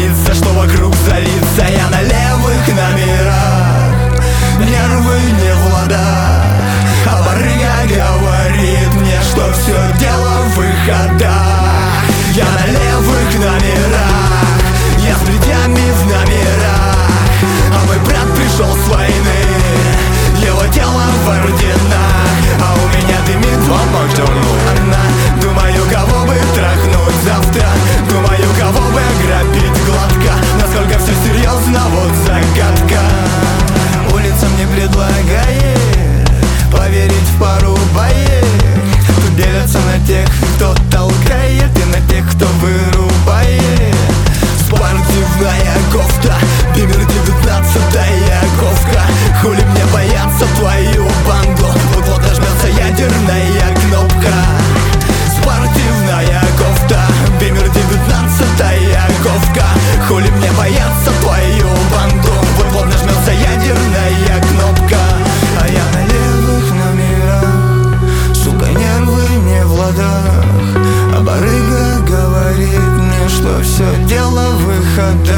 боится, что вокруг залится. Я на левых номерах, нервы не в ладах, а барыга говорит мне, что все дело в выходах. Я на левых номерах, я с плетями в номерах, а мой брат пришел с войны, его тело в орденах, а у меня дымит одна. Думаю, кого бы трахнуть завтра, думаю, кого бы ограбить гладко. Насколько все серьезно, вот загадка. Улица мне предлагает поверить в пару боек. Тут делятся на тех, кто толкает, и на тех, кто вырубает. Спортивная кофта, Бимер 19-я ковка. Хули мне бояться твою банду, вот нажмется ядерная кнопка. Спортивная кофта, Бимер 19-я ковка. Хули мне бояться твою банду, вот нажмется ядерная кнопка. А я на левых номерах, сука, нервы не в ладах, а барыга говорит мне, что все дело в выходах.